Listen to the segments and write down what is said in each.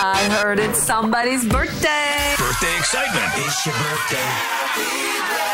I heard it's somebody's birthday. Birthday excitement. It's your birthday.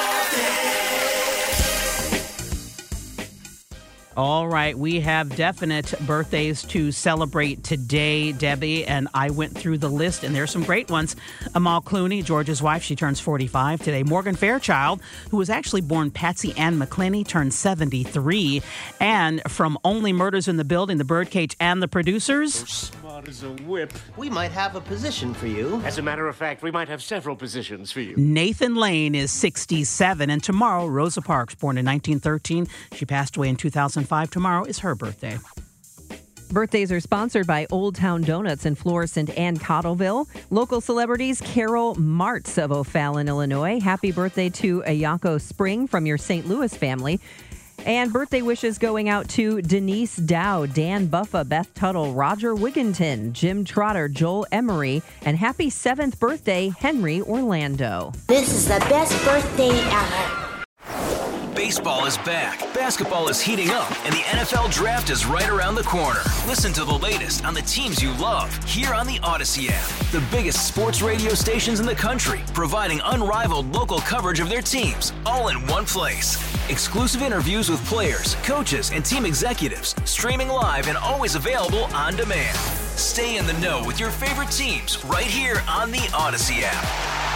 All right, we have definite birthdays to celebrate today, Debbie, and I went through the list, and there's some great ones. Amal Clooney, George's wife, she turns 45 today. Morgan Fairchild, who was actually born Patsy Ann McClenny, turned 73. And from Only Murders in the Building, The Birdcage, and the producers... Smart as a whip. We might have a position for you. As a matter of fact, we might have several positions for you. Nathan Lane is 67, and tomorrow, Rosa Parks, born in 1913. She passed away in 2005. Tomorrow is her birthday. Birthdays are sponsored by Old Town Donuts in Florissant and Cottleville. Local celebrities, Carol Martz of O'Fallon, Illinois. Happy birthday to Ayako Spring from your St. Louis family. And birthday wishes going out to Denise Dow, Dan Buffa, Beth Tuttle, Roger Wigginton, Jim Trotter, Joel Emery, and happy 7th birthday, Henry Orlando. This is the best birthday ever. Baseball is back, basketball is heating up, and the NFL Draft is right around the corner. Listen to the latest on the teams you love here on the Odyssey app. The biggest sports radio stations in the country, providing unrivaled local coverage of their teams, all in one place. Exclusive interviews with players, coaches, and team executives, streaming live and always available on demand. Stay in the know with your favorite teams right here on the Odyssey app.